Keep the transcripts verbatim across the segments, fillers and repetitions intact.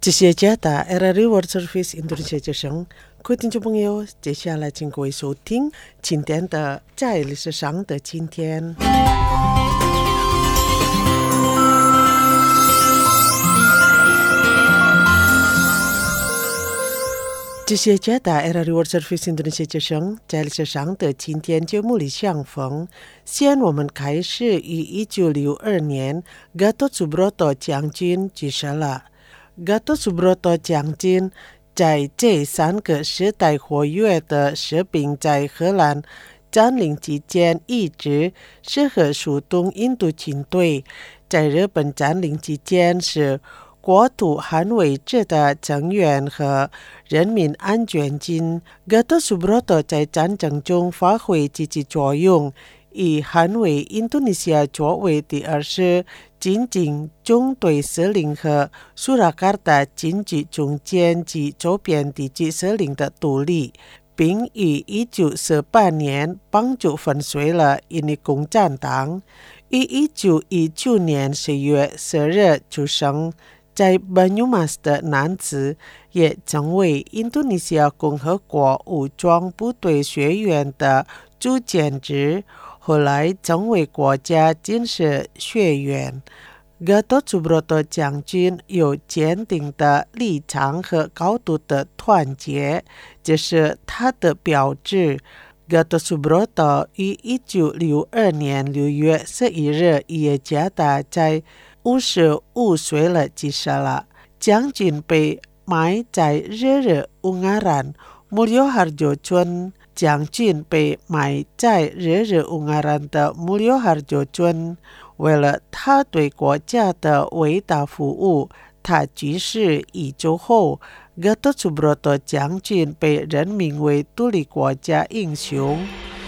这些加大 Era Reward Service Indonesia 之声，各位听众朋友，接下来请各位收听今天的在历史上的今天。这些加大 Era Reward Service Indonesia 之声在历史上的今天节目里相逢。先我们开始于一九六二年 Gatot Subroto 将军去世了。Gatot Subroto 将军在这三个时代活跃的士兵在荷兰占领期间一直是和属东印度军队，在日本占领期间是国土捍卫者的成员和人民安全军。Gatot Subroto 在战争中发挥积极作用，以捍卫印度尼西亚作为第二师军警中队司令和苏拉卡达经济中间及周边地区司令的独立，并于一九四八年帮助粉碎了印尼共产党。于一九一九年十月十日出生在 Banyumas 的男子，也成为印度尼西亚共和国武装部队学院的主讲职，后来成为国家军事学院。Gatot Subroto 将军有坚定的立场和高度的团结，这是他的标志。Gatot Subroto 于一九六二年六月十一日耶加达在五十五岁了去世了。将军被埋在日日乌阿兰 Mulyo Harjo村，将军被埋在日日乌阿兰的 Mulyo Harjo村。为了他对国家的伟大服务，他去世一周后 Gatot Subroto 将军被任命为独立国家英雄。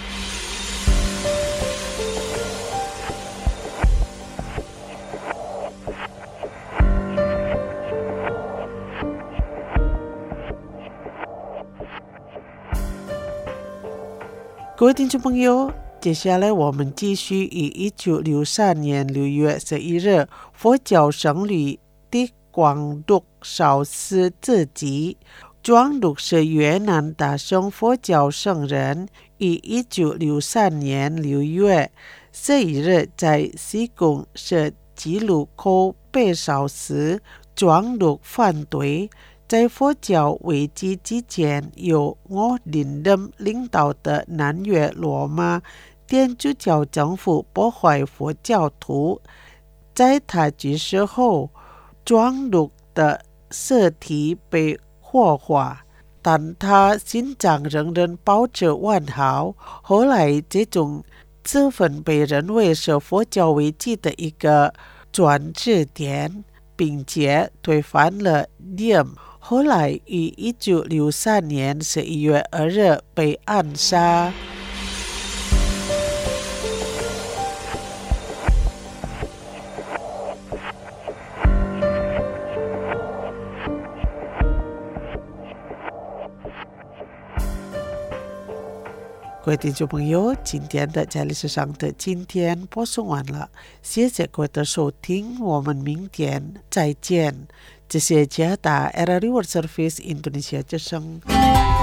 各位听众朋友，接下来我们继续于一九六三年六月十一日佛教僧侣的广禄少师自己。广禄是越南大乘佛教圣人，于一九六三年六月十一日在西贡设纪录口被烧死。广禄反对在佛教危机之前由我林任领导的南越罗马天主教政府破坏佛教徒。在他去世后，广禄的尸体被火化，但他心脏仍然保持完好。后来这种资分被认为是佛教危机的一个转折点，并且推翻了念。后来于一九六三年十一月二日被暗杀。各位听众朋友，今天的在历史上的今天播送完了，谢谢各位的收听，我们明天再见。这是加大 Era Reward Service Indonesia 之声。